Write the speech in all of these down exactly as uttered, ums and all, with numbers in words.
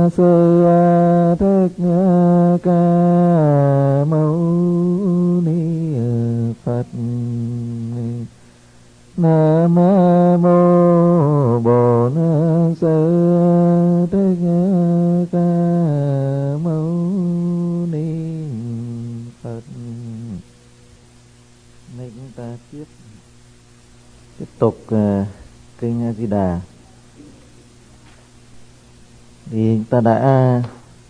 sư thích ca mâu ni Phật. Nam mô Bổn Sư Thích Ca Mâu Ni Phật. Nay chúng ta tiếp tiếp tục uh, kinh A Di Đà. Thì chúng ta đã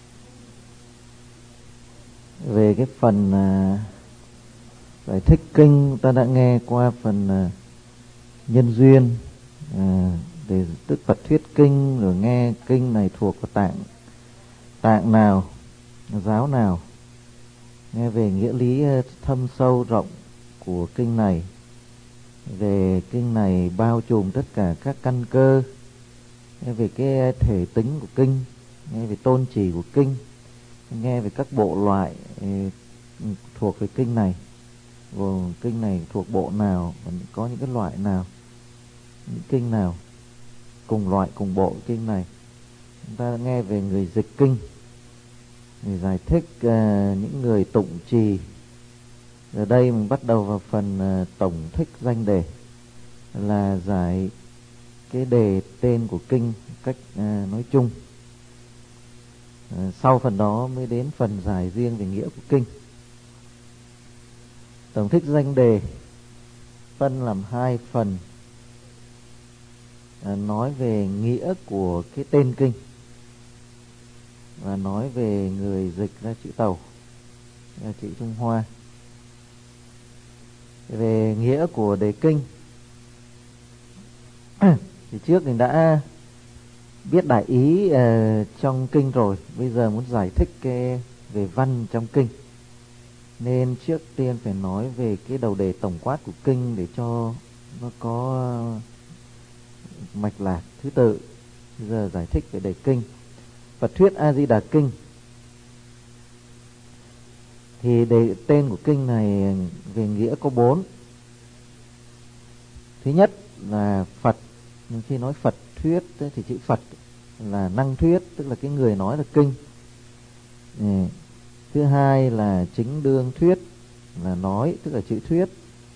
về cái phần uh, giải thích kinh, ta đã nghe qua phần uh, nhân duyên, à, để Đức Phật thuyết kinh, rồi nghe kinh này thuộc vào tạng tạng nào, giáo nào, nghe về nghĩa lý thâm sâu rộng của kinh này, về kinh này bao trùm tất cả các căn cơ, nghe về cái thể tính của kinh, nghe về tôn chỉ của kinh, nghe về các bộ loại thuộc về kinh này, gồm kinh này thuộc bộ nào, và có những cái loại nào, những kinh nào cùng loại cùng bộ kinh này. Chúng ta nghe về người dịch kinh, người giải thích, uh, những người tụng trì. Giờ đây mình bắt đầu vào phần uh, tổng thích danh đề, là giải cái đề tên của kinh cách uh, nói chung. Uh, sau phần đó mới đến phần giải riêng về nghĩa của kinh. Tổng thích danh đề phân làm hai phần, à, nói về nghĩa của cái tên kinh và nói về người dịch ra chữ Tàu, ra chữ Trung Hoa. Về nghĩa của đề kinh thì trước mình đã biết đại ý uh, trong kinh rồi, bây giờ muốn giải thích cái về văn trong kinh, nên trước tiên phải nói về cái đầu đề tổng quát của kinh để cho nó có mạch lạc thứ tự. Bây giờ giải thích về đề kinh. Phật thuyết A Di Đà kinh thì đề tên của kinh này về nghĩa có bốn. Thứ nhất là Phật. Khi nói Phật thuyết thì chữ Phật là năng thuyết, tức là cái người nói là kinh. Thứ hai là chính đương thuyết, là nói, tức là chữ thuyết.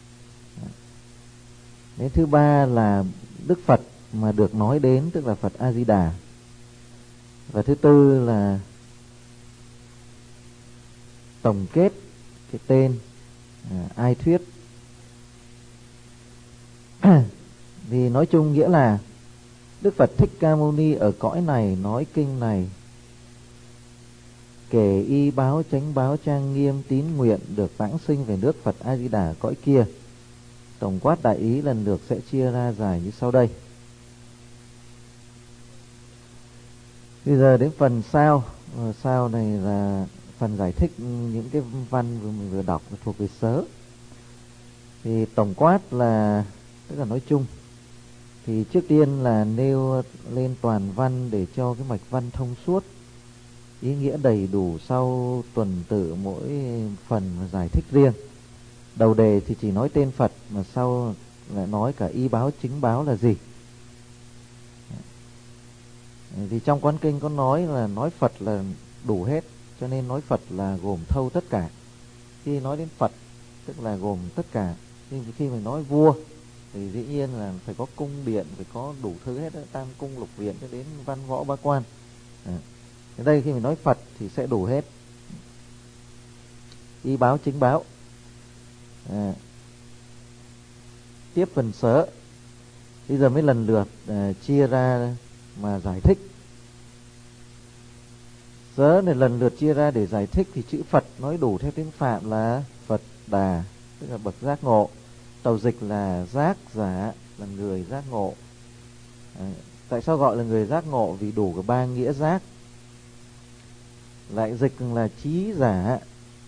Đến thứ ba là Đức Phật mà được nói đến, tức là Phật A Di Đà. Và thứ tư là tổng kết cái tên, à, ai thuyết. Thì nói chung nghĩa là Đức Phật Thích Ca Mâu Ni ở cõi này nói kinh này, kể y báo chánh báo trang nghiêm tín nguyện được vãng sinh về nước Phật A Di Đà cõi kia. Tổng quát đại ý lần lượt sẽ chia ra giải như sau đây. Bây giờ đến phần sau. Sau này là phần giải thích những cái văn vừa mình vừa đọc thuộc về sớ. Thì tổng quát là, tức là nói chung, thì trước tiên là nêu lên toàn văn để cho cái mạch văn thông suốt, ý nghĩa đầy đủ, sau tuần tự mỗi phần giải thích riêng. Đầu đề thì chỉ nói tên Phật, mà sau lại nói cả y báo chính báo là gì. Thì trong quán kinh có nói là nói Phật là đủ hết, cho nên nói Phật là gồm thâu tất cả. Khi nói đến Phật tức là gồm tất cả. Nhưng khi mình nói vua thì dĩ nhiên là phải có cung điện, phải có đủ thứ hết, tam cung lục viện cho đến văn võ bá quan. À. Ở đây khi mình nói Phật thì sẽ đủ hết, y báo chính báo. À. Tiếp phần sớ, bây giờ mới lần lượt uh, chia ra mà giải thích. Sớ này lần lượt chia ra để giải thích thì chữ Phật nói đủ theo tiếng Phạm là Phật Đà, tức là bậc giác ngộ. Tàu dịch là giác giả, là người giác ngộ. À, tại sao gọi là người giác ngộ? Vì đủ cả ba nghĩa giác. Lại dịch là trí giả.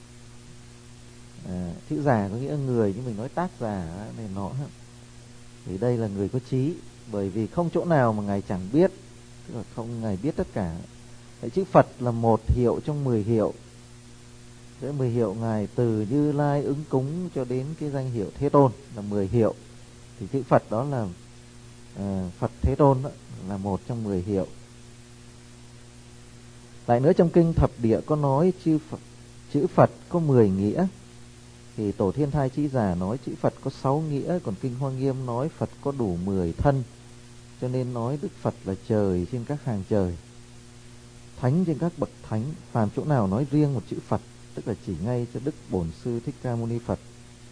À, chữ giả có nghĩa người, nhưng mình nói tác giả này nọ. Thì đây là người có trí, bởi vì không chỗ nào mà Ngài chẳng biết, tức là không Ngài biết tất cả. Vậy chữ Phật là một hiệu trong mười hiệu. Giữa mười hiệu Ngài từ Như Lai ứng cúng cho đến cái danh hiệu Thế Tôn là mười hiệu. Thì chữ Phật đó là uh, Phật Thế Tôn đó, là một trong mười hiệu. Lại nữa trong kinh Thập Địa có nói chữ Phật, chữ Phật có mười nghĩa, thì Tổ Thiên Thai Chí Giả nói chữ Phật có sáu nghĩa, còn kinh Hoa Nghiêm nói Phật có đủ mười thân, cho nên nói Đức Phật là trời trên các hàng trời, thánh trên các bậc thánh. Phàm chỗ nào nói riêng một chữ Phật, tức là chỉ ngay cho Đức Bổn Sư Thích Ca Mâu Ni Phật.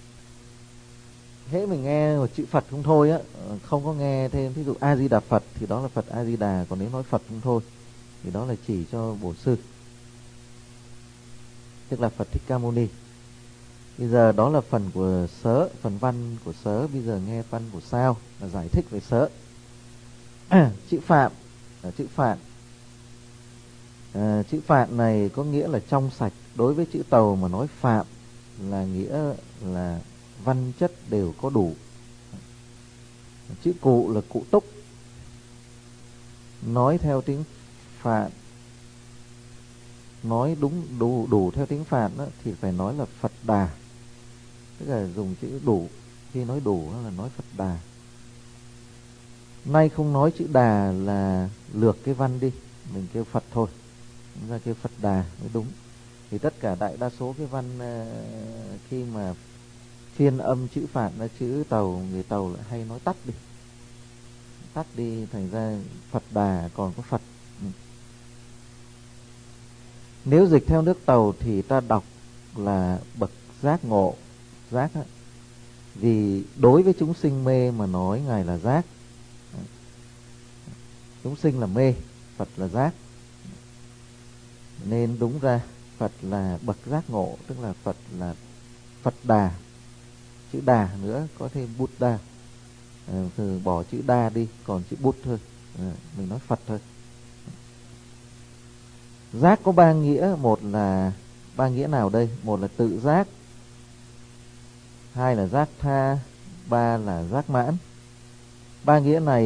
Hễ mình nghe một chữ Phật không thôi á, không có nghe thêm ví dụ A Di Đà Phật thì đó là Phật A Di Đà, còn nếu nói Phật không thôi thì đó là chỉ cho Bổn Sư, tức là Phật Thích Ca Mâu Ni. Bây giờ đó là phần của Sớ, phần văn của Sớ. Bây giờ nghe văn của Sao là giải thích về Sớ. À, chữ Phạm là chữ Phạn. À, chữ Phạn này có nghĩa là trong sạch. Đối với chữ Tàu mà nói Phạm là nghĩa là văn chất đều có đủ. Chữ Cụ là Cụ Túc. Nói theo tiếng Phạn, nói đúng đủ đủ theo tiếng Phạn đó, thì phải nói là Phật Đà, tức là dùng chữ đủ. Khi nói đủ là nói Phật Đà. Nay không nói chữ Đà là lược cái văn đi, mình kêu Phật thôi, chúng ta kêu Phật Đà mới đúng. Thì tất cả đại đa số cái văn uh, khi mà phiên âm chữ Phạn là chữ Tàu, người Tàu lại hay nói tắt đi, tắt đi thành ra Phật Đà còn có Phật. Ừ. Nếu dịch theo nước Tàu thì ta đọc là bậc giác ngộ. Giác á, vì đối với chúng sinh mê mà nói Ngài là giác. Chúng sinh là mê, Phật là giác, nên đúng ra Phật là bậc giác ngộ, tức là Phật là Phật Đà. Chữ Đà nữa có thêm Buddha, à, từ bỏ chữ Đa đi, còn chữ Bút thôi, à, mình nói Phật thôi. Giác có ba nghĩa. Một là, ba nghĩa nào đây? Một là tự giác, hai là giác tha, ba là giác mãn. Ba nghĩa này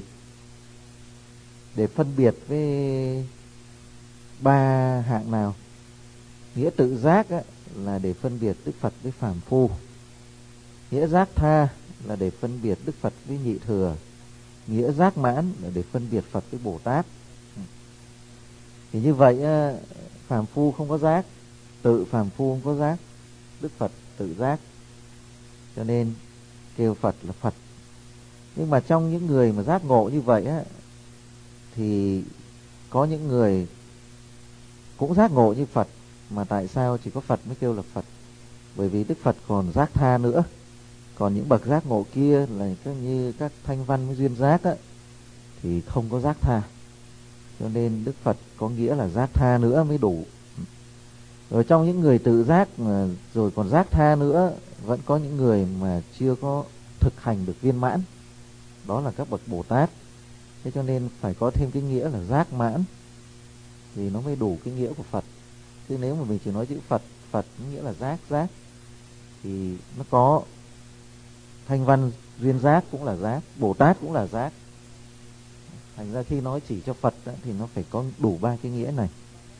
để phân biệt với ba hạng nào? Nghĩa tự giác á, là để phân biệt Đức Phật với phàm phu. Nghĩa giác tha là để phân biệt Đức Phật với nhị thừa. Nghĩa giác mãn là để phân biệt Phật với Bồ Tát. Thì như vậy phàm phu không có giác, tự phàm phu không có giác, Đức Phật tự giác, cho nên kêu Phật là Phật. Nhưng mà trong những người mà giác ngộ như vậy á, thì có những người cũng giác ngộ như Phật, mà tại sao chỉ có Phật mới kêu là Phật? Bởi vì Đức Phật còn giác tha nữa. Còn những bậc giác ngộ kia là như các thanh văn với duyên giác á, thì không có giác tha, cho nên Đức Phật có nghĩa là giác tha nữa mới đủ. Rồi trong những người tự giác mà rồi còn giác tha nữa, vẫn có những người mà chưa có thực hành được viên mãn, đó là các bậc Bồ Tát. Thế cho nên phải có thêm cái nghĩa là giác mãn thì nó mới đủ cái nghĩa của Phật. Chứ nếu mà mình chỉ nói chữ Phật, Phật nghĩa là giác, giác thì nó có thanh văn duyên giác cũng là giác, Bồ Tát cũng là giác. Thành ra khi nói chỉ cho Phật đó, thì nó phải có đủ ba cái nghĩa này.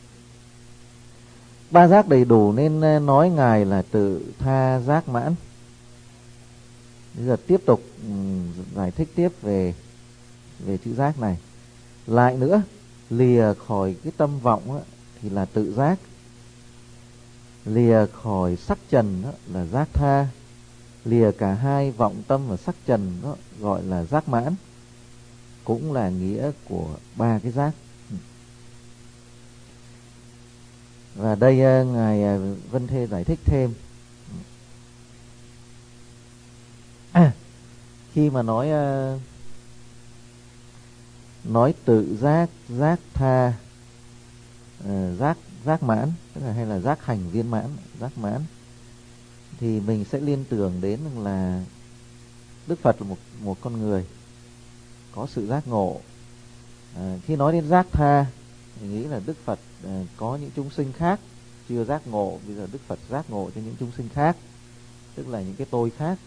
Ba giác đầy đủ nên nói Ngài là tự tha giác mãn. Bây giờ tiếp tục giải thích tiếp về về chữ giác này. Lại nữa, lìa khỏi cái tâm vọng đó, thì là tự giác. Lìa khỏi sắc trần đó, là giác tha. Lìa cả hai vọng tâm và sắc trần đó, gọi là giác mãn, cũng là nghĩa của ba cái giác. Và đây Ngài Vân Thê giải thích thêm. À, khi mà nói nói tự giác, giác tha, giác giác mãn, tức là hay là giác hành viên mãn, giác mãn, thì mình sẽ liên tưởng đến là Đức Phật là một một con người có sự giác ngộ. À, khi nói đến giác tha, mình nghĩ là Đức Phật à, có những chúng sinh khác chưa giác ngộ, bây giờ Đức Phật giác ngộ cho những chúng sinh khác, tức là những cái tôi khác.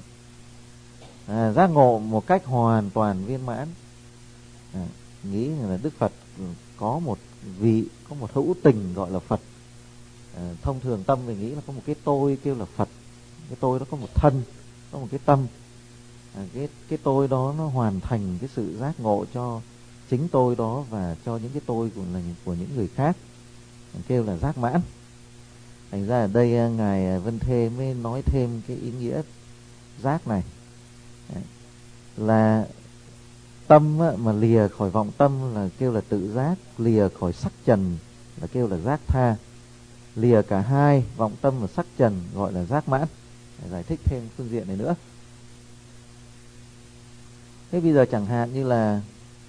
À, giác ngộ một cách hoàn toàn viên mãn. À, nghĩ là Đức Phật có một vị, có một hữu tình gọi là Phật. À, thông thường tâm mình nghĩ là có một cái tôi kêu là Phật. Cái tôi đó có một thân, có một cái tâm. À, cái cái tôi đó nó hoàn thành cái sự giác ngộ cho chính tôi đó và cho những cái tôi của là của những người khác, kêu là giác mãn. Thành ra ở đây ngài Vân Thê mới nói thêm cái ý nghĩa giác này. Đấy. Là tâm á, mà lìa khỏi vọng tâm là kêu là tự giác, lìa khỏi sắc trần là kêu là giác tha, lìa cả hai vọng tâm và sắc trần gọi là giác mãn. Để giải thích thêm phương diện này nữa. Thế bây giờ chẳng hạn như là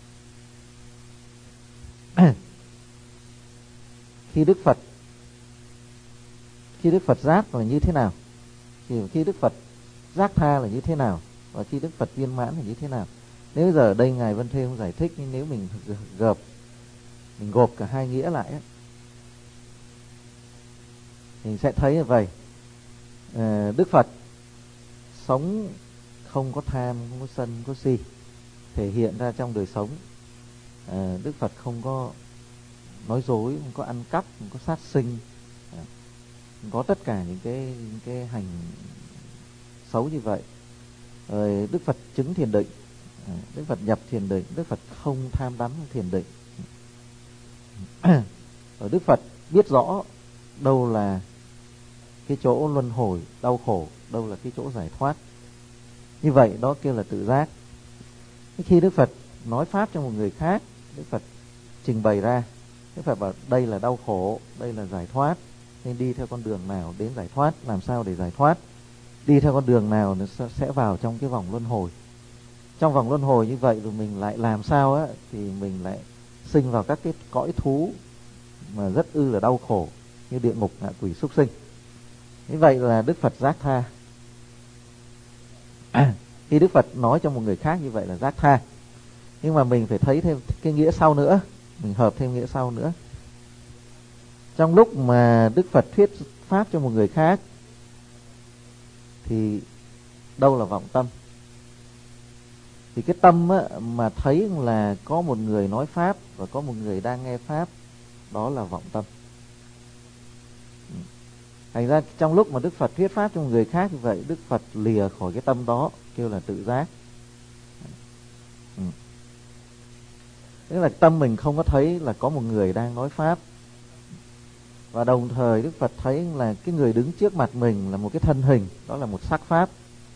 khi Đức Phật khi Đức Phật giác là như thế nào, thì khi Đức Phật giác tha là như thế nào, và khi Đức Phật viên mãn là như thế nào. Nếu bây giờ ở đây ngài Vân Thê không giải thích, nhưng nếu mình gộp mình gộp cả hai nghĩa lại ấy, mình sẽ thấy như vậy. à, Đức Phật sống không có tham, không có sân, không có si, thể hiện ra trong đời sống. à, Đức Phật không có nói dối, không có ăn cắp, không có sát sinh, à, không có tất cả những cái những cái hành xấu như vậy. Rồi Đức Phật chứng thiền định, à, Đức Phật nhập thiền định, Đức Phật không tham đắm thiền định. Ở Đức Phật biết rõ đâu là cái chỗ luân hồi đau khổ, đâu là cái chỗ giải thoát. Như vậy đó kêu là tự giác. Khi Đức Phật nói pháp cho một người khác, Đức Phật trình bày ra, Đức Phật bảo đây là đau khổ, đây là giải thoát, nên đi theo con đường nào đến giải thoát, làm sao để giải thoát, đi theo con đường nào nó sẽ vào trong cái vòng luân hồi. Trong vòng luân hồi như vậy rồi mình lại làm sao á, thì mình lại sinh vào các cái cõi thú mà rất ư là đau khổ, như địa ngục, ngạ quỷ, súc sinh. Như vậy là Đức Phật giác tha. À, khi Đức Phật nói cho một người khác như vậy là giác tha. Nhưng mà mình phải thấy thêm cái nghĩa sau nữa, mình hợp thêm nghĩa sau nữa. Trong lúc mà Đức Phật thuyết pháp cho một người khác thì đâu là vọng tâm? Thì cái tâm á, mà thấy là có một người nói pháp và có một người đang nghe pháp, đó là vọng tâm. Thành ra trong lúc mà Đức Phật thuyết pháp cho một người khác như vậy, Đức Phật lìa khỏi cái tâm đó, kêu là tự giác. Ừ. Tức là tâm mình không có thấy là có một người đang nói pháp, và đồng thời Đức Phật thấy là cái người đứng trước mặt mình là một cái thân hình, đó là một sắc pháp.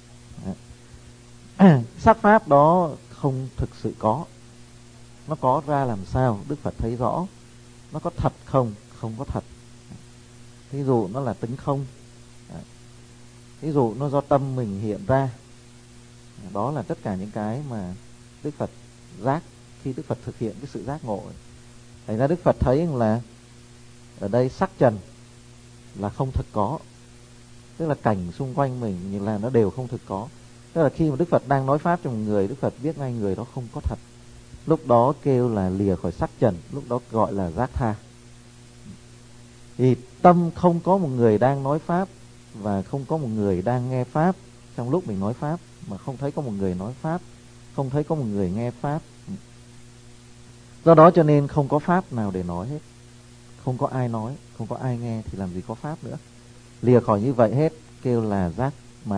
Sắc pháp đó không thực sự có, nó có ra làm sao Đức Phật thấy rõ. Nó có thật không? Không có thật. Ví dụ nó là tính không, ví dụ nó do tâm mình hiện ra. Đó là tất cả những cái mà Đức Phật giác khi Đức Phật thực hiện cái sự giác ngộ. Thành ra Đức Phật thấy là ở đây sắc trần là không thực có, tức là cảnh xung quanh mình như là nó đều không thực có. Tức là khi mà Đức Phật đang nói pháp cho một người, Đức Phật biết ngay người đó không có thật. Lúc đó kêu là lìa khỏi sắc trần, lúc đó gọi là giác tha. Thì tâm không có một người đang nói pháp và không có một người đang nghe pháp. Trong lúc mình nói pháp mà không thấy có một người nói pháp, không thấy có một người nghe pháp. Do đó cho nên không có pháp nào để nói hết. Không có ai nói, không có ai nghe thì làm gì có pháp nữa. Lìa khỏi như vậy hết, kêu là giác mãn.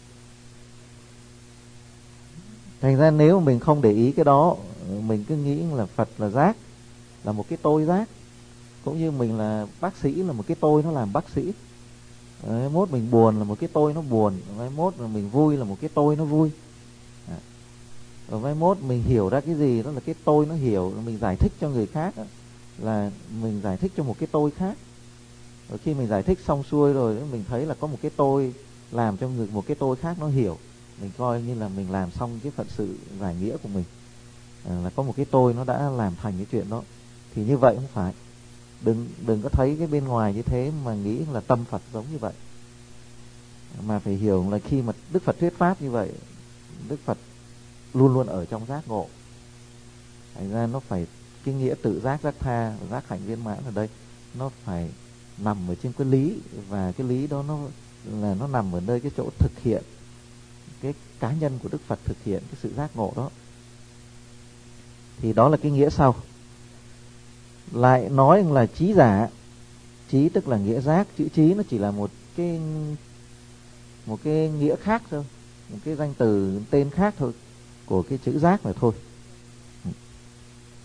Thành ra nếu mình không để ý cái đó, mình cứ nghĩ là Phật là giác, là một cái tôi giác. Cũng như mình là bác sĩ, là một cái tôi nó làm bác sĩ. Đấy, mốt mình buồn là một cái tôi nó buồn. Đấy, mốt là mình vui là một cái tôi nó vui. Rồi mai mốt mình hiểu ra cái gì đó là cái tôi nó hiểu, mình giải thích cho người khác đó, là mình giải thích cho một cái tôi khác. Rồi khi mình giải thích xong xuôi rồi mình thấy là có một cái tôi làm cho người một cái tôi khác nó hiểu, mình coi như là mình làm xong cái phận sự giải nghĩa của mình, à, là có một cái tôi nó đã làm thành cái chuyện đó. Thì như vậy không phải. Đừng đừng có thấy cái bên ngoài như thế mà nghĩ là tâm Phật giống như vậy. Mà phải hiểu là khi mà Đức Phật thuyết pháp như vậy, Đức Phật luôn luôn ở trong giác ngộ. Thành ra nó phải cái nghĩa tự giác, giác tha, giác hạnh viên mãn ở đây nó phải nằm ở trên cái lý, và cái lý đó nó là nó nằm ở nơi cái chỗ thực hiện, cái cá nhân của Đức Phật thực hiện cái sự giác ngộ đó. Thì đó là cái nghĩa sau. Lại nói là trí giả. Trí tức là nghĩa giác, chữ trí nó chỉ là một cái một cái nghĩa khác thôi, một cái danh từ tên khác thôi của cái chữ giác mà thôi.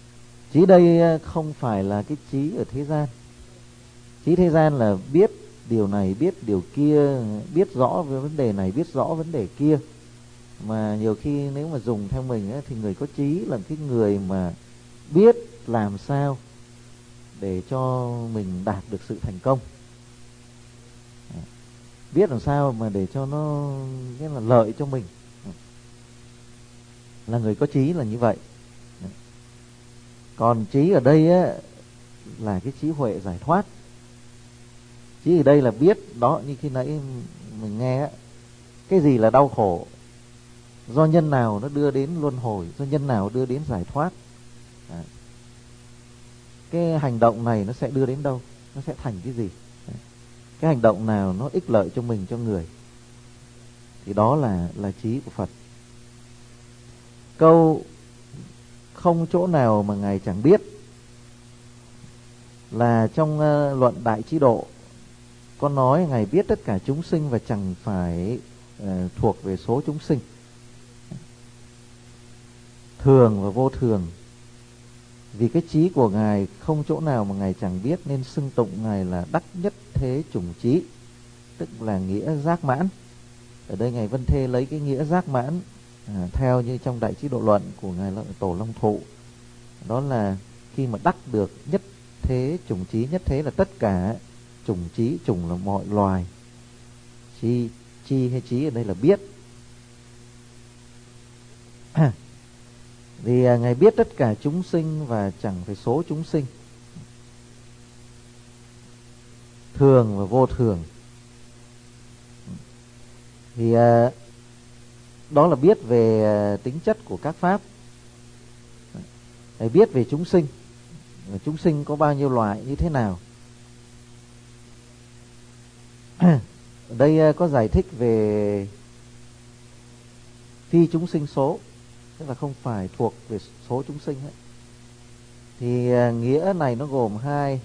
Trí đây không phải là cái trí ở thế gian. Trí thế gian là biết điều này, biết điều kia, biết rõ về vấn đề này, biết rõ vấn đề kia. Mà nhiều khi nếu mà dùng theo mình ấy, thì người có trí là cái người mà biết làm sao để cho mình đạt được sự thành công, biết làm sao mà để cho nó cái là lợi cho mình, là người có trí là như vậy. Còn trí ở đây á, là cái trí huệ giải thoát. Trí ở đây là biết đó, như khi nãy mình nghe á, cái gì là đau khổ, do nhân nào nó đưa đến luân hồi, do nhân nào đưa đến giải thoát. À, cái hành động này nó sẽ đưa đến đâu, nó sẽ thành cái gì, cái hành động nào nó ích lợi cho mình, cho người, thì đó là là trí của Phật. Câu không chỗ nào mà Ngài chẳng biết là trong uh, luận Đại Trí Độ có nói Ngài biết tất cả chúng sinh và chẳng phải uh, thuộc về số chúng sinh. Thường và vô thường. Vì cái trí của Ngài không chỗ nào mà Ngài chẳng biết, nên xưng tụng Ngài là đắc nhất thế chủng trí, tức là nghĩa giác mãn. Ở đây Ngài Vân Thê lấy cái nghĩa giác mãn à, theo như trong Đại Trí Độ Luận của Ngài Tổ Long Thụ. Đó là khi mà đắc được nhất thế chủng trí. Nhất thế là tất cả chủng trí, chủng là mọi loài. Chi, chi hay trí ở đây là biết. Vì à, Ngài biết tất cả chúng sinh và chẳng phải số chúng sinh. Thường và vô thường. Thì à, đó là biết về à, tính chất của các pháp. Ngài biết về chúng sinh, chúng sinh có bao nhiêu loại, như thế nào. Ở đây à, có giải thích về phi chúng sinh số, tức là không phải thuộc về số chúng sinh ấy. Thì à, nghĩa này nó gồm hai.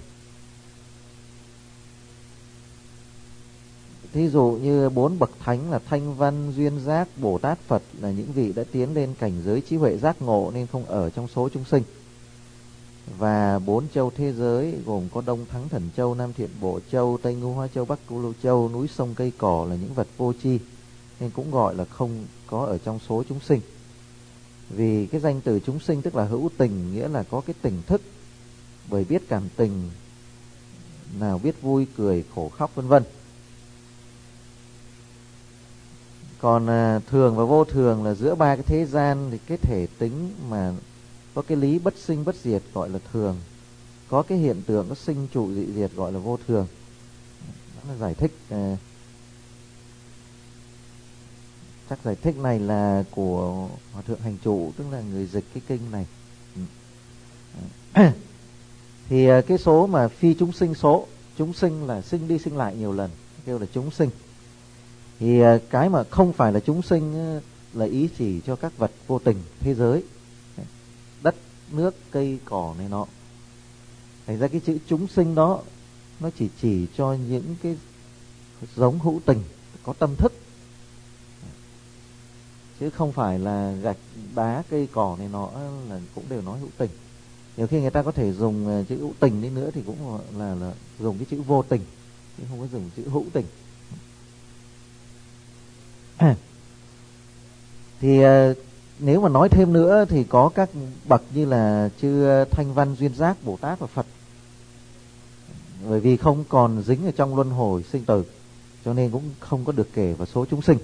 Thí dụ như bốn bậc thánh là Thanh Văn, Duyên Giác, Bồ Tát, Phật là những vị đã tiến lên cảnh giới trí huệ giác ngộ nên không ở trong số chúng sinh. Và bốn châu thế giới gồm có Đông Thắng Thần Châu, Nam Thiện Bộ Châu, Tây Ngưu Hoa Châu, Bắc Cửu Lưu Châu, núi sông cây cỏ là những vật vô tri nên cũng gọi là không có ở trong số chúng sinh. Vì cái danh từ chúng sinh tức là hữu tình, nghĩa là có cái tình thức, bởi biết cảm tình, nào biết vui cười khổ khóc vân vân. Còn à, thường và vô thường là giữa ba cái thế gian thì cái thể tính mà có cái lý bất sinh bất diệt gọi là thường, có cái hiện tượng có sinh trụ dị diệt gọi là vô thường. Đó là giải thích à, chắc giải thích này là của Hòa Thượng Hành Trụ, tức là người dịch cái kinh này. Thì à, cái số mà phi chúng sinh số, chúng sinh là sinh đi sinh lại nhiều lần, kêu là chúng sinh. Thì cái mà không phải là chúng sinh là ý chỉ cho các vật vô tình thế giới, đất nước cây cỏ này nọ. Thành ra cái chữ chúng sinh đó nó chỉ chỉ cho những cái giống hữu tình, có tâm thức, chứ không phải là gạch đá cây cỏ này nọ là cũng đều nói hữu tình. Nhiều khi người ta có thể dùng chữ hữu tình đi nữa thì cũng là, là dùng cái chữ vô tình, chứ không có dùng chữ hữu tình. Thì nếu mà nói thêm nữa thì có các bậc như là chư Thanh Văn, Duyên Giác, Bồ Tát và Phật. Bởi vì không còn dính ở trong luân hồi sinh tử cho nên cũng không có được kể vào số chúng sinh.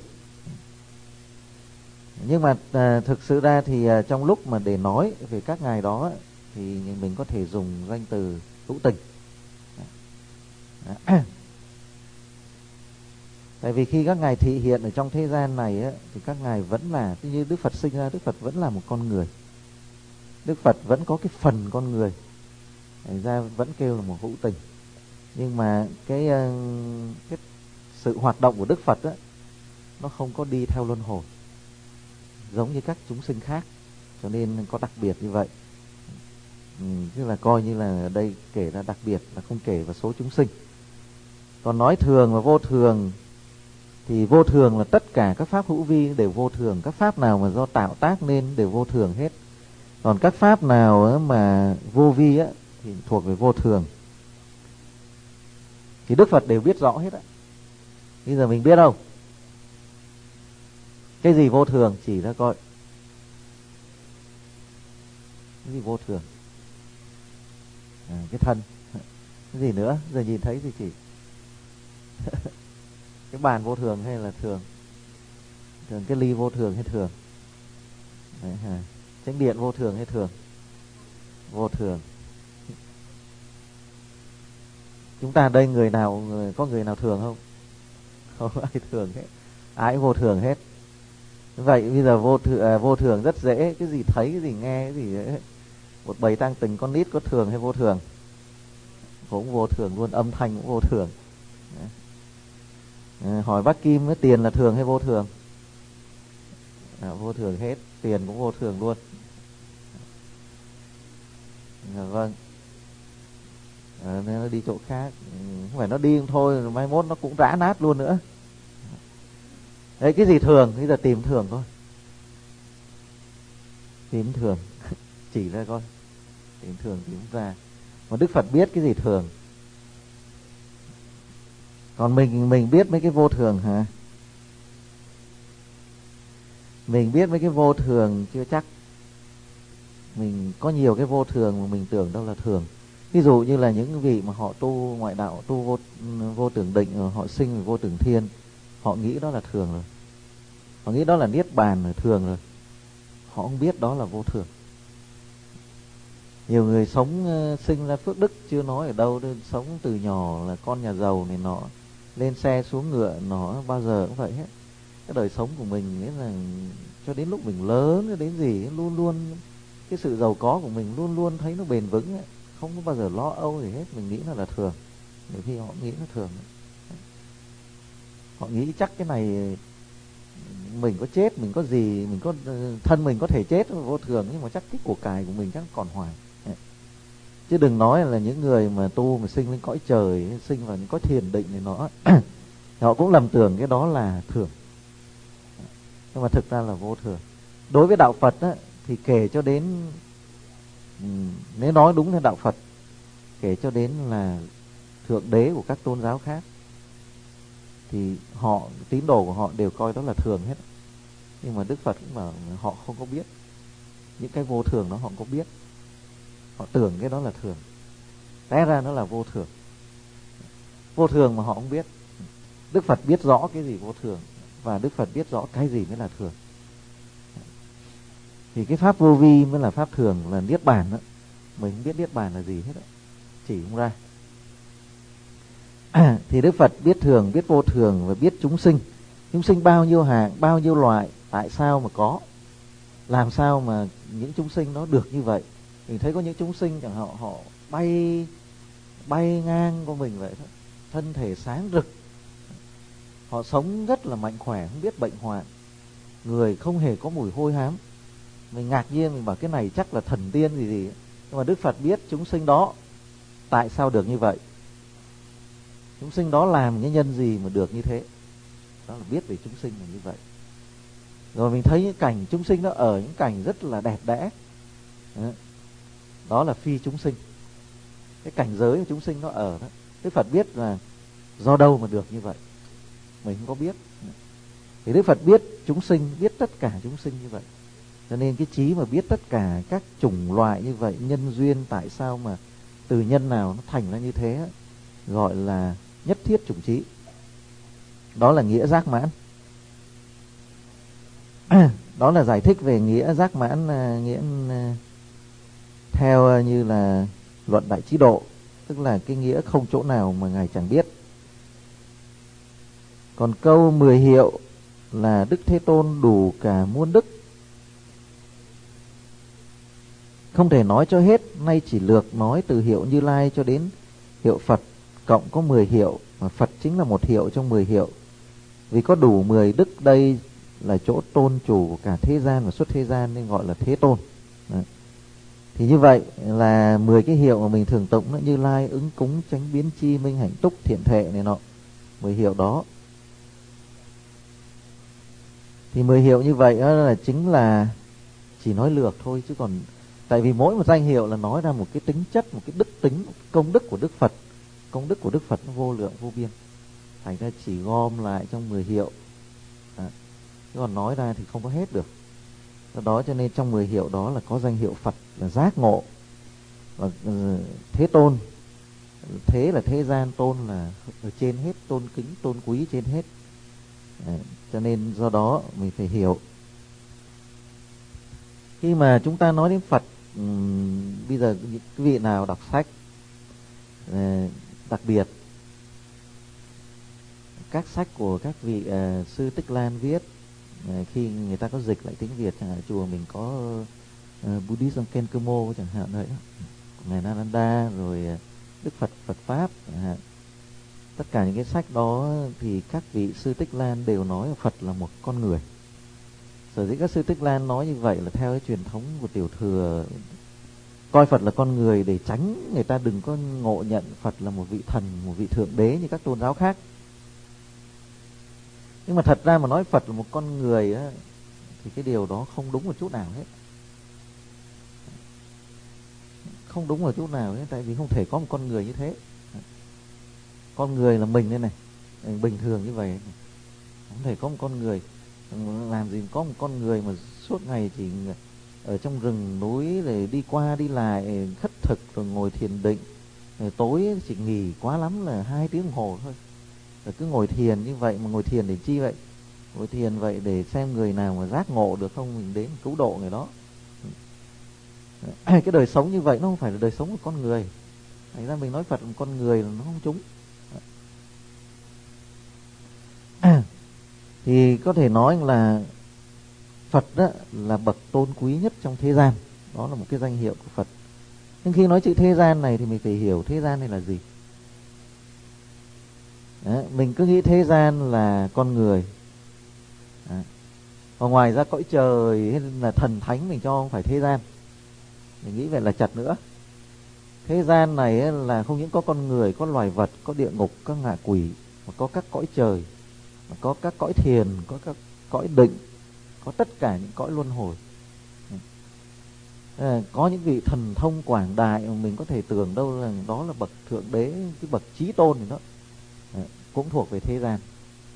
Nhưng mà à, thực sự ra thì à, trong lúc mà để nói về các ngài đó thì mình có thể dùng danh từ hữu tình. À. Tại vì khi các ngài thị hiện ở trong thế gian này á, thì các ngài vẫn là, như Đức Phật sinh ra, Đức Phật vẫn là một con người. Đức Phật vẫn có cái phần con người, thành ra vẫn kêu là một hữu tình. Nhưng mà cái, cái sự hoạt động của Đức Phật á, nó không có đi theo luân hồi giống như các chúng sinh khác, cho nên có đặc biệt như vậy. Ừ, tức là coi như là ở đây kể ra đặc biệt, là không kể vào số chúng sinh. Còn nói thường và vô thường thì vô thường là tất cả các pháp hữu vi đều vô thường, các pháp nào mà do tạo tác nên đều vô thường hết. Còn các pháp nào mà vô vi á, thì thuộc về vô thường. Thì Đức Phật đều biết rõ hết á. Bây giờ mình biết không? Cái gì vô thường chỉ ra coi. Cái gì vô thường? À, cái thân. Cái gì nữa? Giờ nhìn thấy thì chỉ. Cái bàn vô thường hay là thường? Thường cái ly vô thường hay thường? Đấy, à. Chánh điện vô thường hay thường? Vô thường. Chúng ta đây người nào người, có người nào thường không? Không ai thường hết. Ai vô thường hết. Vậy bây giờ vô thường, à, vô thường rất dễ. Cái gì thấy, cái gì nghe, cái gì ấy. Một bầy tang tình con nít có thường hay vô thường? Cũng vô thường luôn, âm thanh cũng vô thường. À, hỏi bác Kim, cái tiền là thường hay vô thường? À, vô thường hết, tiền cũng vô thường luôn. À, vâng. À, nên nó đi chỗ khác. Không phải nó đi thôi, mai mốt nó cũng rã nát luôn nữa. Đấy, cái gì thường? Bây giờ tìm thường thôi. Tìm thường. Chỉ ra coi. Tìm thường tìm ra. Mà Đức Phật biết cái gì thường. Còn mình mình biết mấy cái vô thường hả? Mình biết mấy cái vô thường chưa chắc. Mình có nhiều cái vô thường mà mình tưởng đâu là thường. Ví dụ như là những vị mà họ tu ngoại đạo, tu vô, vô tưởng định, họ sinh về vô tưởng thiên, họ nghĩ đó là thường rồi. Họ nghĩ đó là niết bàn là thường rồi. Họ không biết đó là vô thường. Nhiều người sống sinh ra phước đức chưa nói ở đâu, sống từ nhỏ là con nhà giàu này nọ, lên xe xuống ngựa nó bao giờ cũng vậy hết. Cái đời sống của mình nghĩa là cho đến lúc mình lớn đến gì luôn luôn cái sự giàu có của mình luôn luôn thấy nó bền vững ấy. Không có bao giờ lo âu gì hết. Mình nghĩ nó là thường. Nhiều khi họ nghĩ nó thường. Họ nghĩ chắc cái này mình có chết, mình có gì, mình có thân mình có thể chết vô thường, nhưng mà chắc cái của cải của mình chắc còn hoài. Chứ đừng nói là những người mà tu mà sinh lên cõi trời, sinh vào những cõi thiền định này nó họ cũng lầm tưởng cái đó là thường. Nhưng mà thực ra là vô thường. Đối với đạo Phật á, thì kể cho đến, nếu nói đúng là đạo Phật, kể cho đến là thượng đế của các tôn giáo khác, thì họ, tín đồ của họ đều coi đó là thường hết. Nhưng mà Đức Phật cũng bảo họ không có biết. Những cái vô thường đó họ không có biết. Họ tưởng cái đó là thường. Té ra nó là vô thường. Vô thường mà họ không biết. Đức Phật biết rõ cái gì vô thường, và Đức Phật biết rõ cái gì mới là thường. Thì cái pháp vô vi mới là pháp thường, là niết bàn đó. Mình không biết niết bàn là gì hết đó. Chỉ không ra. À, thì Đức Phật biết thường, biết vô thường và biết chúng sinh. Chúng sinh bao nhiêu hạng, bao nhiêu loại, tại sao mà có, làm sao mà những chúng sinh nó được như vậy. Mình thấy có những chúng sinh chẳng hạn họ bay bay ngang qua mình vậy thôi, thân thể sáng rực, họ sống rất là mạnh khỏe, không biết bệnh hoạn, người không hề có mùi hôi hám. Mình ngạc nhiên, mình bảo cái này chắc là thần tiên gì gì. Nhưng mà Đức Phật biết chúng sinh đó tại sao được như vậy, chúng sinh đó làm cái nhân gì mà được như thế. Đó là biết về chúng sinh là như vậy. Rồi mình thấy những cảnh chúng sinh nó ở những cảnh rất là đẹp đẽ, đó là phi chúng sinh. Cái cảnh giới của chúng sinh nó ở đó, Đức Phật biết là do đâu mà được như vậy, mình không có biết. Thì Đức Phật biết chúng sinh, biết tất cả chúng sinh như vậy. Cho nên cái trí mà biết tất cả các chủng loại như vậy, nhân duyên tại sao mà từ nhân nào nó thành ra như thế, gọi là nhất thiết chủng trí. Đó là nghĩa giác mãn. Đó là giải thích về nghĩa giác mãn, nghĩa theo như là luận Đại Trí Độ, tức là cái nghĩa không chỗ nào mà Ngài chẳng biết. Còn câu mười hiệu là Đức Thế Tôn đủ cả muôn đức, không thể nói cho hết, nay chỉ lược nói từ hiệu Như Lai cho đến hiệu Phật, cộng có mười hiệu, mà Phật chính là một hiệu trong mười hiệu. Vì có đủ mười đức đây là chỗ tôn chủ của cả thế gian và xuất thế gian, nên gọi là Thế Tôn. Đấy. Thì như vậy là mười cái hiệu mà mình thường tụng đó, Như Lai, ứng cúng, chánh biến chi, minh hạnh túc, thiện thệ này nọ, mười hiệu đó. Thì mười hiệu như vậy đó là chính là chỉ nói lược thôi, chứ còn Tại vì mỗi một danh hiệu là nói ra một cái tính chất, một cái đức tính, một cái công đức của Đức Phật. Công đức của Đức Phật nó vô lượng vô biên, thành ra chỉ gom lại trong mười hiệu. À, chứ còn nói ra thì không có hết được. Do đó cho nên trong mười hiệu đó là có danh hiệu Phật là giác ngộ, và uh, Thế Tôn. Thế là thế gian, tôn là ở trên hết, tôn kính, tôn quý trên hết. À, cho nên do đó mình phải hiểu. Khi mà chúng ta nói đến Phật, um, bây giờ những quý vị nào đọc sách, uh, đặc biệt các sách của các vị uh, sư Tích Lan viết, uh, khi người ta có dịch lại tiếng Việt, chẳng hạn chùa mình có uh, Buddhism Kenkomo chẳng hạn đấy, ngài Nalanda, rồi uh, Đức Phật Phật Pháp, uh, tất cả những cái sách đó thì các vị sư Tích Lan đều nói Phật là một con người. Sở dĩ các sư Tích Lan nói như vậy là theo cái truyền thống của tiểu thừa, coi Phật là con người để tránh người ta đừng có ngộ nhận Phật là một vị thần, một vị thượng đế như các tôn giáo khác. Nhưng mà thật ra mà nói Phật là một con người á, thì cái điều đó không đúng một chút nào hết. Không đúng một chút nào hết, tại vì không thể có một con người như thế. Con người là mình đây này, bình thường như vậy, không thể có một con người. Làm gì có một con người mà suốt ngày chỉ ở trong rừng núi rồi đi qua đi lại khất thực rồi ngồi thiền định, rồi tối chỉ nghỉ quá lắm là hai tiếng đồng hồ thôi, rồi cứ ngồi thiền như vậy. Mà ngồi thiền để chi vậy? Ngồi thiền vậy để xem người nào mà giác ngộ được không, mình đến cứu độ người đó. Cái đời sống như vậy nó không phải là đời sống của con người. Thành ra mình nói Phật là một con người là nó không trúng. Thì có thể nói là Phật đó là bậc tôn quý nhất trong thế gian. Đó là một cái danh hiệu của Phật. Nhưng khi nói chữ thế gian này thì mình phải hiểu thế gian này là gì. Đấy, mình cứ nghĩ thế gian là con người. Đấy. Và ngoài ra cõi trời hay là thần thánh mình cho không phải thế gian. Mình nghĩ vậy là chật nữa. Thế gian này là không những có con người, có loài vật, có địa ngục, có ngạ quỷ, mà có các cõi trời, mà có các cõi thiền, có các cõi định, có tất cả những cõi luân hồi. À, có những vị thần thông quảng đại mà mình có thể tưởng đâu là đó là bậc thượng đế, cái bậc chí tôn thì đó, à, cũng thuộc về thế gian.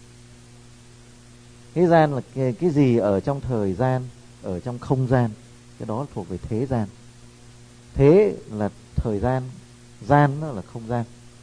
Thế gian là cái, cái gì ở trong thời gian, ở trong không gian, cái đó thuộc về thế gian. Thế là thời gian, gian đó là không gian.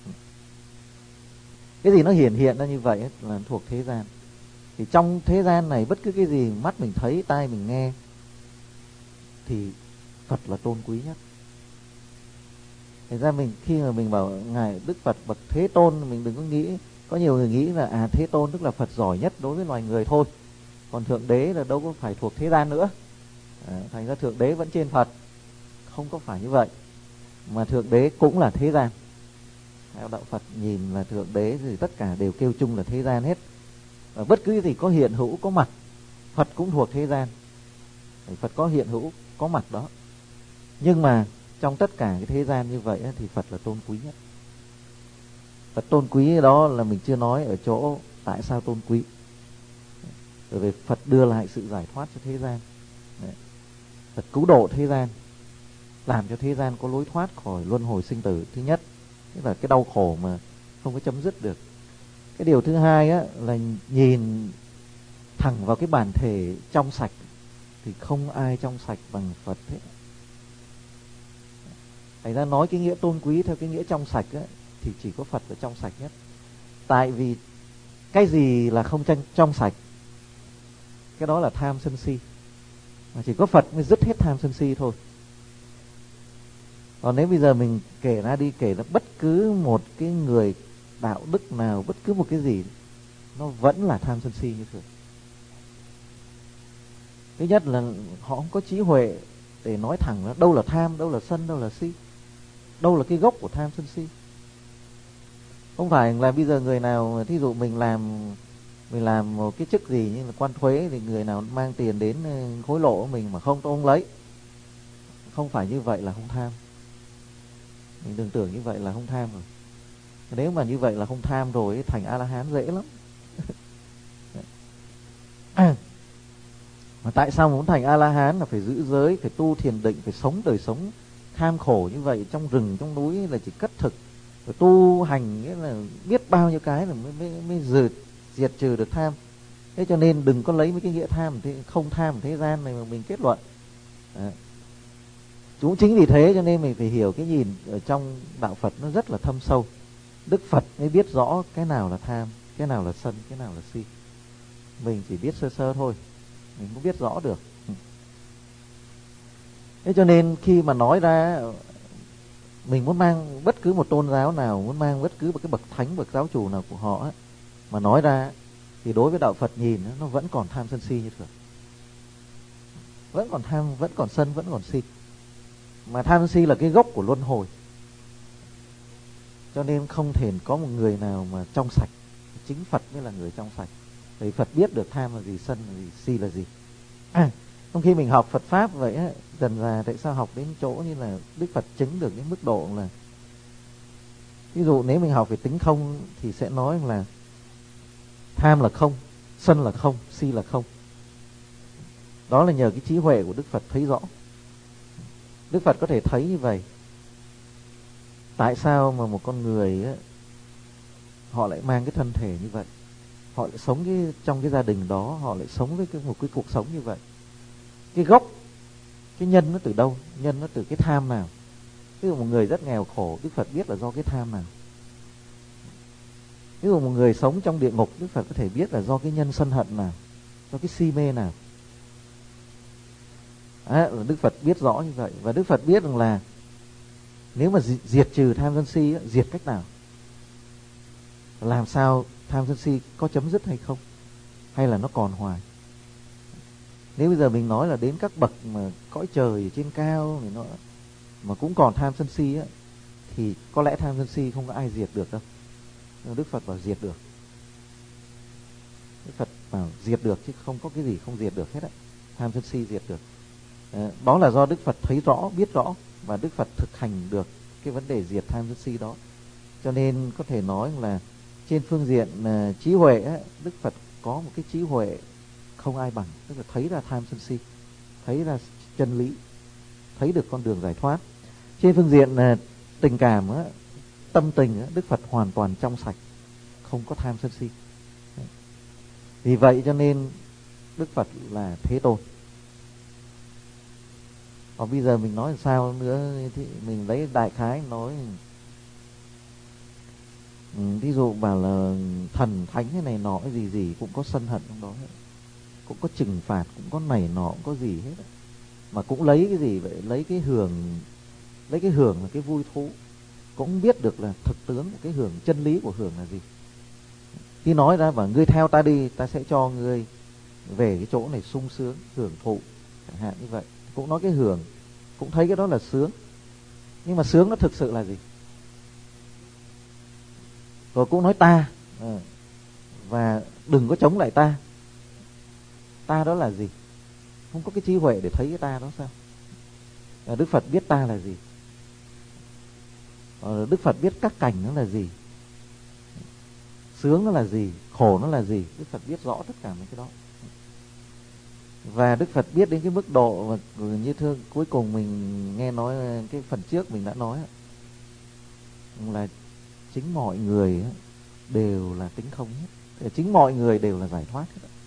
Cái gì nó hiển hiện ra như vậy ấy, là thuộc thế gian. Thì trong thế gian này bất cứ cái gì mắt mình thấy, tai mình nghe thì Phật là tôn quý nhất. Thành ra mình khi mà mình bảo ngài Đức Phật bậc Thế Tôn, mình đừng có nghĩ, có nhiều người nghĩ là à Thế Tôn tức là Phật giỏi nhất đối với loài người thôi, còn thượng đế là đâu có phải thuộc thế gian nữa. À, thành ra thượng đế vẫn trên Phật. Không có phải như vậy, mà thượng đế cũng là thế gian. Theo đạo Phật nhìn là thượng đế thì tất cả đều kêu chung là thế gian hết. Và bất cứ gì có hiện hữu có mặt, Phật cũng thuộc thế gian. Phật có hiện hữu có mặt đó. Nhưng mà trong tất cả cái thế gian như vậy thì Phật là tôn quý nhất. Phật tôn quý đó là mình chưa nói ở chỗ tại sao tôn quý. Bởi vì Phật đưa lại sự giải thoát cho thế gian. Phật cứu độ thế gian, làm cho thế gian có lối thoát khỏi luân hồi sinh tử. Thứ nhất, tức là cái đau khổ mà không có chấm dứt được. Cái điều thứ hai á, là nhìn thẳng vào cái bản thể trong sạch thì không ai trong sạch bằng Phật hết. Thành ra nói cái nghĩa tôn quý theo cái nghĩa trong sạch á, thì chỉ có Phật là trong sạch nhất. Tại vì cái gì là không tranh trong sạch? Cái đó là tham sân si. Mà chỉ có Phật mới dứt hết tham sân si thôi. Còn nếu bây giờ mình kể ra đi, kể ra bất cứ một cái người đạo đức nào, bất cứ một cái gì, nó vẫn là tham sân si như thường. Thứ nhất là họ không có trí huệ để nói thẳng là đâu là tham, đâu là sân, đâu là si, đâu là cái gốc của tham sân si. Không phải là bây giờ người nào, thí dụ mình làm mình làm một cái chức gì như là quan thuế, thì người nào mang tiền đến hối lộ của mình mà không, tôi không lấy. Không phải như vậy là không tham. Mình đừng tưởng như vậy là không tham rồi. Nếu mà như vậy là không tham rồi, thành A-la-hán dễ lắm. Mà tại sao muốn thành A-la-hán là phải giữ giới, phải tu thiền định, phải sống đời sống kham khổ như vậy, trong rừng trong núi là chỉ cất thực, phải tu hành nghĩa là biết bao nhiêu cái là mới mới, mới diệt, diệt trừ được tham. Thế cho nên đừng có lấy mấy cái nghĩa tham thế, không tham thế gian này mà mình kết luận. Đấy. Cũng chính vì thế cho nên mình phải hiểu cái nhìn ở trong đạo Phật nó rất là thâm sâu. Đức Phật mới biết rõ cái nào là tham, cái nào là sân, cái nào là si. Mình chỉ biết sơ sơ thôi, mình không biết rõ được. Thế cho nên khi mà nói ra, mình muốn mang bất cứ một tôn giáo nào, muốn mang bất cứ một cái bậc thánh, bậc giáo chủ nào của họ ấy, mà nói ra thì đối với đạo Phật nhìn nó vẫn còn tham sân si như thường, vẫn còn tham, vẫn còn sân, vẫn còn si. Mà tham sân si là cái gốc của luân hồi, cho nên không thể có một người nào mà trong sạch. Chính Phật mới là người trong sạch. Vì Phật biết được tham là gì, sân là gì, si là gì. À, trong khi mình học Phật Pháp vậy á, dần ra tại sao học đến chỗ như là Đức Phật chứng được những mức độ là, ví dụ nếu mình học về tính không thì sẽ nói là tham là không, sân là không, si là không. Đó là nhờ cái trí huệ của Đức Phật thấy rõ. Đức Phật có thể thấy như vậy. Tại sao mà một con người á, họ lại mang cái thân thể như vậy, họ lại sống cái, trong cái gia đình đó, họ lại sống với cái, một cái cuộc sống như vậy. Cái gốc, cái nhân nó từ đâu? Nhân nó từ cái tham nào? Ví dụ một người rất nghèo khổ, Đức Phật biết là do cái tham nào. Ví dụ một người sống trong địa ngục, Đức Phật có thể biết là do cái nhân sân hận nào, do cái si mê nào. À, Đức Phật biết rõ như vậy. Và Đức Phật biết rằng là nếu mà diệt trừ tham sân si, diệt cách nào? Làm sao tham sân si có chấm dứt hay không? Hay là nó còn hoài? Nếu bây giờ mình nói là đến các bậc mà cõi trời ở trên cao thì nó mà cũng còn tham sân si á, thì có lẽ tham sân si không có ai diệt được đâu. Nhưng Đức Phật bảo diệt được. Đức Phật bảo diệt được chứ không có cái gì không diệt được hết á. Tham sân si diệt được. Đó là do Đức Phật thấy rõ, biết rõ, và Đức Phật thực hành được cái vấn đề diệt tham sân si đó. Cho nên có thể nói là trên phương diện uh, trí huệ á, Đức Phật có một cái trí huệ không ai bằng. Tức là thấy ra tham sân si, thấy ra chân lý, thấy được con đường giải thoát. Trên phương diện uh, tình cảm á, tâm tình á, Đức Phật hoàn toàn trong sạch, không có tham sân si. Vì vậy cho nên Đức Phật là Thế Tôn. Còn bây giờ mình nói làm sao nữa thì mình lấy đại khái nói. Ừ, ví dụ bảo là thần thánh cái này nọ cái gì gì cũng có sân hận trong đó hết. Cũng có trừng phạt, cũng có này nọ, cũng có gì hết. Mà cũng lấy cái gì vậy? Lấy cái hưởng, lấy cái hưởng là cái vui thú. Cũng biết được là thực tướng của cái hưởng, chân lý của hưởng là gì. Khi nói ra và ngươi theo ta đi, ta sẽ cho ngươi về cái chỗ này sung sướng, hưởng thụ, chẳng hạn như vậy. Cũng nói cái hưởng, cũng thấy cái đó là sướng. Nhưng mà sướng nó thực sự là gì? Rồi cũng nói ta, à, và đừng có chống lại ta. Ta đó là gì? Không có cái trí huệ để thấy cái ta đó sao? À, Đức Phật biết ta là gì? À, Đức Phật biết các cảnh nó là gì? Sướng nó là gì? Khổ nó là gì? Đức Phật biết rõ tất cả mấy cái đó. Và Đức Phật biết đến cái mức độ mà như thương cuối cùng mình nghe nói cái phần trước mình đã nói là chính mọi người đều là tính không hết, chính mọi người đều là giải thoát hết.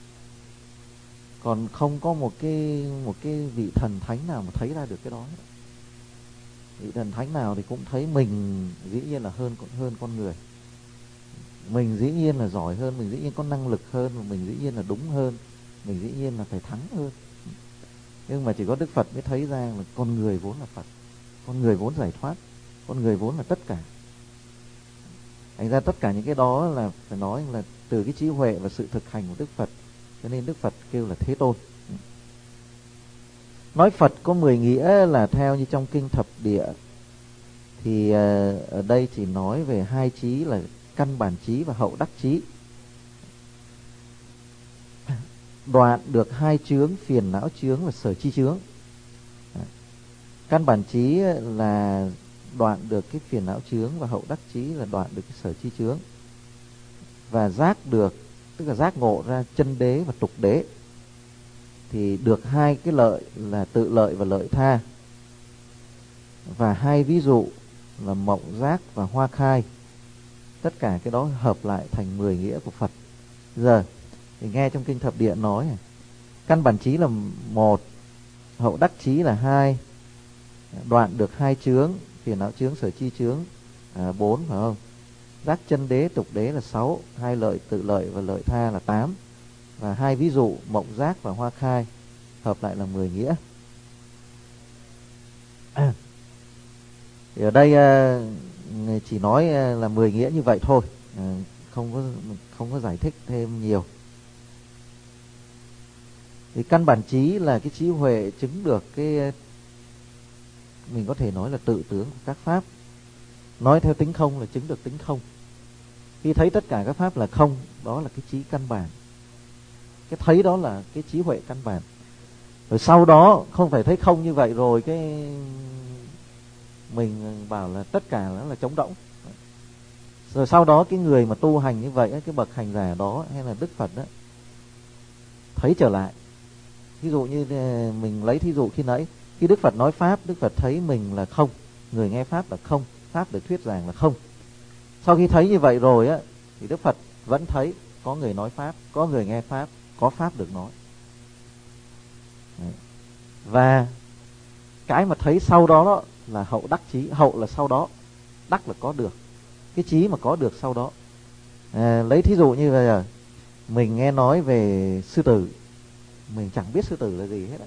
Còn không có một cái một cái vị thần thánh nào mà thấy ra được cái đó hết. Vị thần thánh nào thì cũng thấy mình dĩ nhiên là hơn hơn con người, mình dĩ nhiên là giỏi hơn, mình dĩ nhiên có năng lực hơn, mình dĩ nhiên là đúng hơn, mình dĩ nhiên là phải thắng hơn. Nhưng mà chỉ có Đức Phật mới thấy ra là con người vốn là Phật, con người vốn giải thoát, con người vốn là tất cả. Thành ra tất cả những cái đó là phải nói là từ cái trí huệ và sự thực hành của Đức Phật, cho nên Đức Phật kêu là Thế Tôn. Nói Phật có mười nghĩa là theo như trong kinh Thập Địa, thì ở đây chỉ nói về hai trí là căn bản trí và hậu đắc trí. Đoạn được hai chướng, phiền não chướng và sở chi chướng. Căn bản trí là đoạn được cái phiền não chướng, và hậu đắc trí là đoạn được cái sở chi chướng. Và giác được, tức là giác ngộ ra chân đế và tục đế. thì được hai cái lợi là tự lợi và lợi tha. Và hai ví dụ là mộng giác và hoa khai. Tất cả cái đó hợp lại thành mười nghĩa của Phật. Giờ thì nghe trong kinh Thập Địa nói căn bản trí là một, hậu đắc trí là hai, đoạn được hai chướng, phiền não chướng, sở chi chướng à, bốn, phải không? Giác chân đế, tục đế là sáu, hai lợi tự lợi và lợi tha là tám, và hai ví dụ mộng giác và hoa khai hợp lại là mười nghĩa. À, thì ở đây à, chỉ nói là mười nghĩa như vậy thôi, à, không có không có giải thích thêm nhiều. Thì căn bản trí là cái trí huệ chứng được cái, mình có thể nói là tự tướng của các pháp. Nói theo tính không là chứng được tính không. Khi thấy tất cả các pháp là không, đó là cái trí căn bản. Cái thấy đó là cái trí huệ căn bản. Rồi sau đó không phải thấy không như vậy rồi cái mình bảo là tất cả nó là trống rỗng. Rồi sau đó cái người mà tu hành như vậy, cái bậc hành giả đó hay là Đức Phật đó, thấy trở lại. Ví dụ như mình lấy thí dụ khi nãy, khi Đức Phật nói pháp, Đức Phật thấy mình là không, người nghe pháp là không, pháp được thuyết giảng là không. Sau khi thấy như vậy rồi á, thì Đức Phật vẫn thấy có người nói pháp, có người nghe pháp, có pháp được nói. Đấy. Và cái mà thấy sau đó, đó là hậu đắc trí. Hậu là sau đó, đắc là có được. Cái trí mà có được sau đó. À, lấy thí dụ như bây giờ mình nghe nói về sư tử, mình chẳng biết sư tử là gì hết.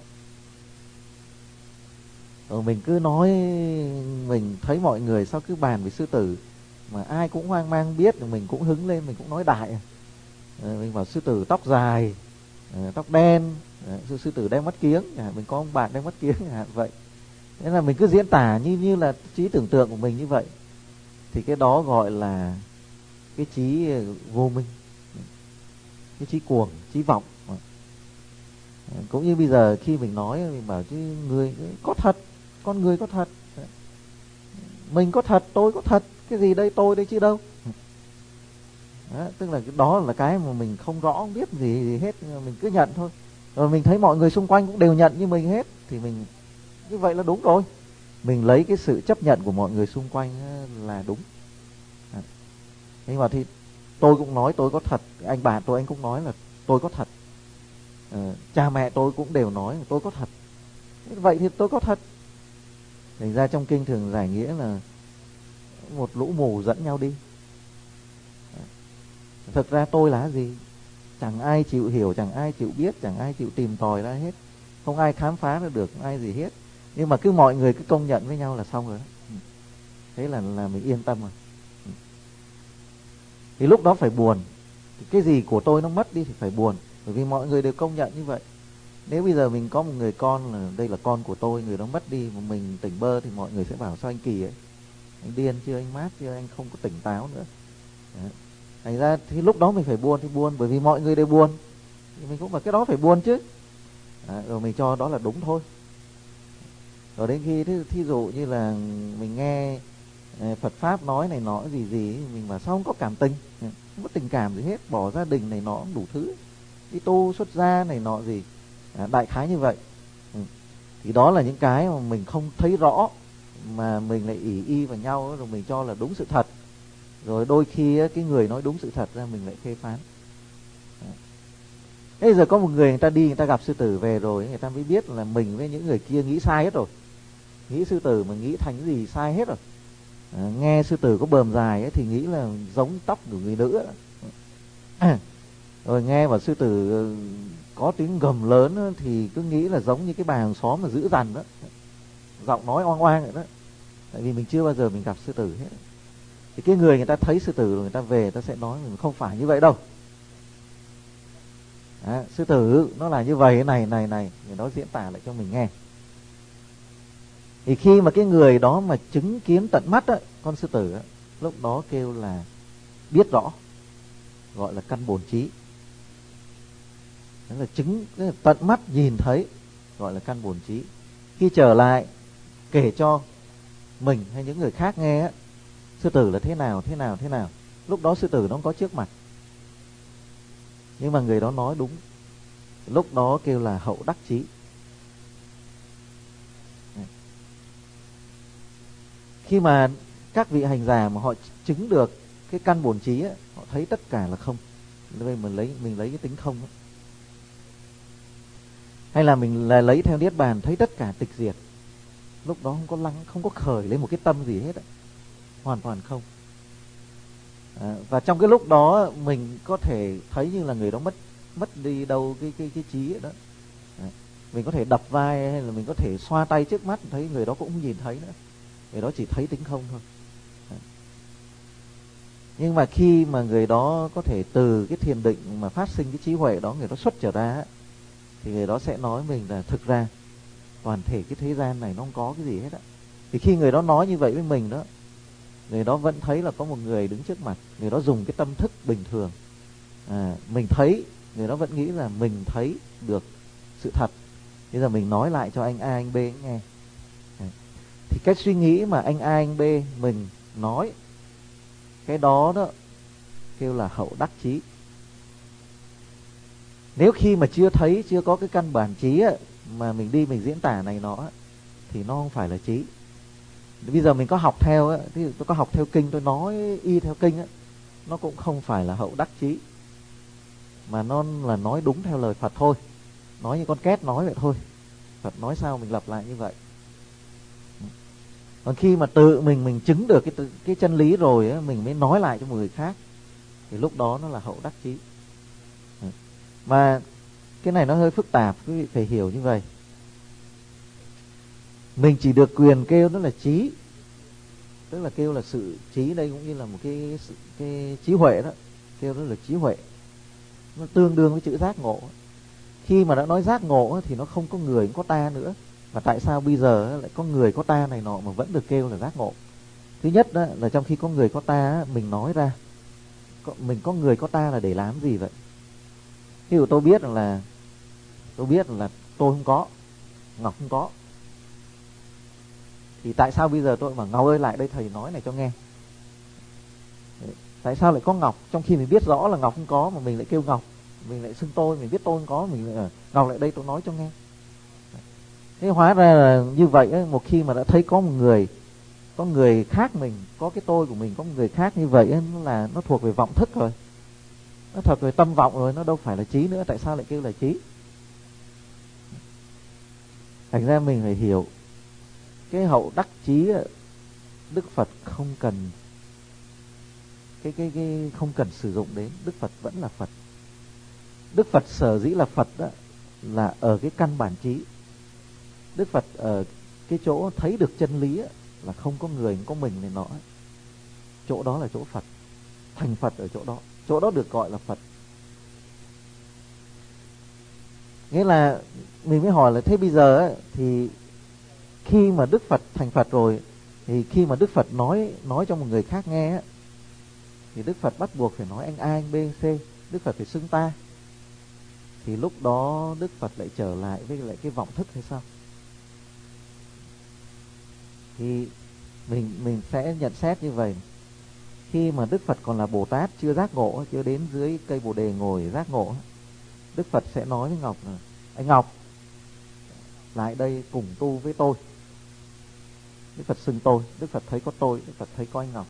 Rồi mình cứ nói, mình thấy mọi người sao cứ bàn về sư tử mà ai cũng hoang mang biết, mình cũng hứng lên, mình cũng nói đại. À, mình bảo sư tử tóc dài, à, tóc đen, à, sư, sư tử đeo mắt kiếng, à, mình có ông bạn đeo mắt kiếng, à, vậy. Thế là mình cứ diễn tả như như là trí tưởng tượng của mình như vậy. Thì cái đó gọi là cái trí vô minh, cái trí cuồng, trí vọng. Cũng như bây giờ khi mình nói, mình bảo chứ người có thật, con người có thật, mình có thật, tôi có thật, cái gì đây tôi đây chứ đâu. Đó, tức là cái đó là cái mà mình không rõ, không biết gì, gì hết, mình cứ nhận thôi. Rồi mình thấy mọi người xung quanh cũng đều nhận như mình hết, thì mình như vậy là đúng rồi. Mình lấy cái sự chấp nhận của mọi người xung quanh là đúng. À, nhưng mà thì tôi cũng nói tôi có thật, anh bạn tôi anh cũng nói là tôi có thật, à, cha mẹ tôi cũng đều nói là tôi có thật. Vậy thì tôi có thật. Thành ra trong kinh thường giải nghĩa là một lũ mù dẫn nhau đi. Thực ra tôi là gì? Chẳng ai chịu hiểu, chẳng ai chịu biết, chẳng ai chịu tìm tòi ra hết. Không ai khám phá ra được, không ai gì hết. Nhưng mà cứ mọi người cứ công nhận với nhau là xong rồi đó. Thế là, là mình yên tâm rồi. Thì lúc đó phải buồn. Thì cái gì của tôi nó mất đi thì phải buồn. Bởi vì mọi người đều công nhận như vậy. Nếu bây giờ mình có một người con là đây là con của tôi, người đó mất đi mà mình tỉnh bơ thì mọi người sẽ bảo sao anh kỳ ấy, anh điên chưa, anh mát chưa, anh không có tỉnh táo nữa. Đấy. Thành ra thì lúc đó mình phải buồn thì buồn, bởi vì mọi người đều buồn thì mình cũng phải cái đó phải buồn chứ. Đấy, rồi mình cho đó là đúng thôi. Rồi đến khi thí, thí dụ như là mình nghe Phật Pháp nói này nọ gì gì, mình bảo sao không có cảm tình, không có tình cảm gì hết, bỏ gia đình này nọ đủ thứ, đi tu xuất gia này nọ gì, à, đại khái như vậy. Ừ. Thì đó là những cái mà mình không thấy rõ, mà mình lại ỷ y vào nhau, rồi mình cho là đúng sự thật. Rồi đôi khi cái người nói đúng sự thật ra mình lại phê phán. Bây giờ có một người, người ta đi, người ta gặp sư tử về rồi, người ta mới biết là mình với những người kia nghĩ sai hết rồi. Nghĩ sư tử mà nghĩ thành cái gì sai hết rồi. À, nghe sư tử có bờm dài ấy, thì nghĩ là giống tóc của người nữ ấy. À, rồi nghe bảo sư tử có tiếng gầm lớn ấy, thì cứ nghĩ là giống như cái bà hàng xóm mà dữ dằn đó, giọng nói oang oang vậy đó. Tại vì mình chưa bao giờ mình gặp sư tử hết. Thì cái người người ta thấy sư tử rồi người ta về, người ta sẽ nói mình không phải như vậy đâu. À, sư tử nó là như vậy này này này, người đó diễn tả lại cho mình nghe. Thì khi mà cái người đó mà chứng kiến tận mắt á, con sư tử á, lúc đó kêu là biết rõ, gọi là căn bổn trí. Đó là chứng là tận mắt nhìn thấy, gọi là căn bổn trí. Khi trở lại kể cho mình hay những người khác nghe á, sư tử là thế nào thế nào thế nào, lúc đó sư tử nó không có trước mặt, nhưng mà người đó nói đúng. Lúc đó kêu là hậu đắc chí. Khi mà các vị hành giả mà họ chứng được cái căn bổn trí á, họ thấy tất cả là không. Đây mình lấy mình lấy cái tính không á. Hay là mình là lấy theo niết bàn thấy tất cả tịch diệt. Lúc đó không có lắng, không có khởi lấy một cái tâm gì hết á. Hoàn toàn không. À, và trong cái lúc đó mình có thể thấy như là người đó mất mất đi đâu cái cái cái trí ấy đó. À, mình có thể đập vai hay là mình có thể xoa tay trước mắt, thấy người đó cũng không nhìn thấy nữa. Người đó chỉ thấy tính không thôi. À. Nhưng mà khi mà người đó có thể từ cái thiền định mà phát sinh cái trí huệ đó, người đó xuất trở ra, thì người đó sẽ nói mình là thực ra toàn thể cái thế gian này nó không có cái gì hết á. Thì khi người đó nói như vậy với mình đó, người đó vẫn thấy là có một người đứng trước mặt. Người đó dùng cái tâm thức bình thường. À, mình thấy, người đó vẫn nghĩ là mình thấy được sự thật. Bây giờ mình nói lại cho anh A, anh B nghe. À, thì cái suy nghĩ mà anh A, anh B mình nói, cái đó đó kêu là hậu đắc chí. Nếu khi mà chưa thấy, chưa có cái căn bản trí á, mà mình đi mình diễn tả này nọ, thì nó không phải là trí. Bây giờ mình có học theo á, thì tôi có học theo kinh, tôi nói y theo kinh á, nó cũng không phải là hậu đắc chí, mà nó là nói đúng theo lời Phật thôi. Nói như con két nói vậy thôi. Phật nói sao mình lặp lại như vậy. Còn khi mà tự mình mình chứng được cái cái chân lý rồi á, mình mới nói lại cho một người khác, thì lúc đó nó là hậu đắc chí. Mà cái này nó hơi phức tạp, quý vị phải hiểu như vậy. Mình chỉ được quyền kêu nó là trí, tức là kêu là sự trí, đây cũng như là một cái cái trí huệ đó, kêu nó là trí huệ. Nó tương đương với chữ giác ngộ. Khi mà đã nói giác ngộ thì nó không có người, không có ta nữa. Mà tại sao bây giờ lại có người có ta này nọ mà vẫn được kêu là giác ngộ? Thứ nhất đó, là trong khi có người có ta, mình nói ra, mình có người có ta là để làm gì vậy? Ví dụ tôi biết là tôi biết là tôi không có, Ngọc không có, thì tại sao bây giờ tôi bảo Ngọc ơi lại đây thầy nói này cho nghe? Tại sao lại có Ngọc trong khi mình biết rõ là Ngọc không có, mà mình lại kêu Ngọc, mình lại xưng tôi, mình biết tôi không có, mình lại Ngọc lại đây tôi nói cho nghe. Thế hóa ra là như vậy ấy, một khi mà đã thấy có một người, có người khác mình, có cái tôi của mình, có một người khác như vậy ấy, nó là nó thuộc về vọng thức rồi, nó thuộc về tâm vọng rồi, nó đâu phải là trí nữa. Tại sao lại kêu là trí? Thành ra mình phải hiểu cái hậu đắc chí. Đức Phật không cần cái cái cái không cần sử dụng đến. Đức Phật vẫn là Phật. Đức Phật sở dĩ là Phật đó là ở cái căn bản trí. Đức Phật ở cái chỗ thấy được chân lý đó, là không có người, không có mình này nọ, chỗ đó là chỗ Phật. Thành Phật ở chỗ đó, chỗ đó được gọi là Phật. Nghĩa là mình mới hỏi là thế bây giờ ấy, thì khi mà Đức Phật thành Phật rồi, thì khi mà Đức Phật nói nói cho một người khác nghe ấy, thì Đức Phật bắt buộc phải nói anh A, anh B, anh C. Đức Phật phải xưng ta. Thì lúc đó Đức Phật lại trở lại với lại cái vọng thức hay sao? Thì mình mình sẽ nhận xét như vậy. Khi mà Đức Phật còn là Bồ Tát, chưa giác ngộ, chưa đến dưới cây Bồ Đề ngồi giác ngộ, Đức Phật sẽ nói với Ngọc là anh Ngọc lại đây cùng tu với tôi. Đức Phật xưng tôi, Đức Phật thấy có tôi, Đức Phật thấy có anh Ngọc.